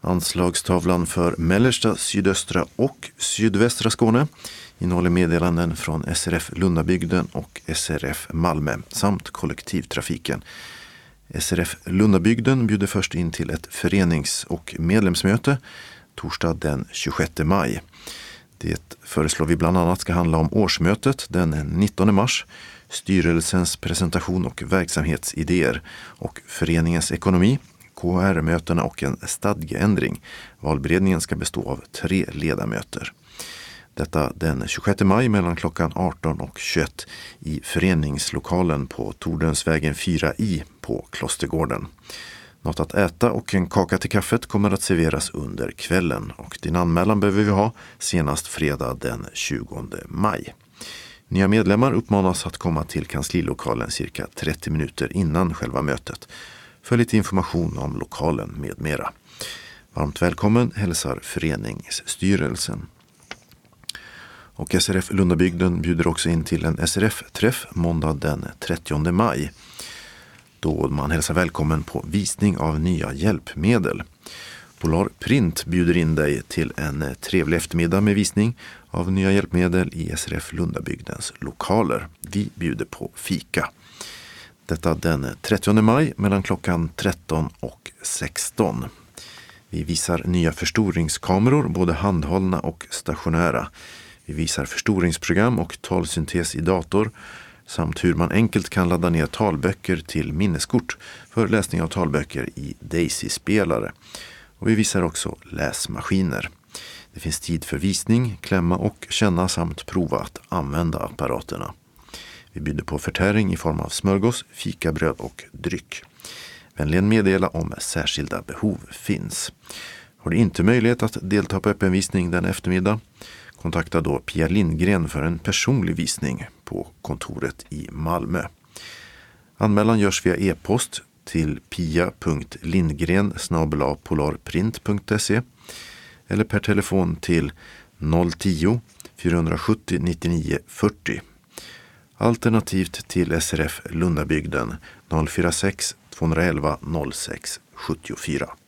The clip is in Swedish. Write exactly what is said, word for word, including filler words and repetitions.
Anslagstavlan för mellersta, sydöstra och sydvästra Skåne innehåller meddelanden från S R F Lundabygden och S R F Malmö samt kollektivtrafiken. S R F Lundabygden bjuder först in till ett förenings- och medlemsmöte torsdag den tjugosjätte maj. Det föreslår vi bland annat ska handla om årsmötet den nittonde mars, styrelsens presentation och verksamhetsidéer och föreningens ekonomi, K R-mötena och en stadgeändring. Valberedningen ska bestå av tre ledamöter. Detta den tjugosjätte maj mellan klockan arton och tjugoett i föreningslokalen på Tordensvägen fyra i på Klostergården. Något att äta och en kaka till kaffet kommer att serveras under kvällen och din anmälan behöver vi ha senast fredag den tjugonde maj. Nya medlemmar uppmanas att komma till kanslilokalen cirka trettio minuter innan själva mötet. För lite information om lokalen med mera. Varmt välkommen hälsar föreningsstyrelsen. Och S R F Lundabygden bjuder också in till en S R F-träff måndag den trettionde maj. Då man hälsar välkommen på visning av nya hjälpmedel. Polar Print bjuder in dig till en trevlig eftermiddag med visning av nya hjälpmedel i S R F Lundabygdens lokaler. Vi bjuder på fika. Detta den trettionde maj mellan klockan tretton och sexton. Vi visar nya förstoringskameror, både handhållna och stationära. Vi visar förstoringsprogram och talsyntes i dator samt hur man enkelt kan ladda ner talböcker till minneskort för läsning av talböcker i Daisy-spelare. Och vi visar också läsmaskiner. Det finns tid för visning, klämma och känna samt prova att använda apparaterna. Vi bjuder på förtäring i form av smörgås, fikabröd och dryck. Vänligen meddela om särskilda behov finns. Har du inte möjlighet att delta på öppenvisning den eftermiddag? Kontakta då Pia Lindgren för en personlig visning på kontoret i Malmö. Anmälan görs via e-post till pia punkt lindgren snabel-a polarprint punkt se eller per telefon till noll tio fyrahundrasjuttio nittionio fyrtio. Alternativt till S R F Lundabygden noll fyra sex tvåhundraelva noll sex sjuttiofyra.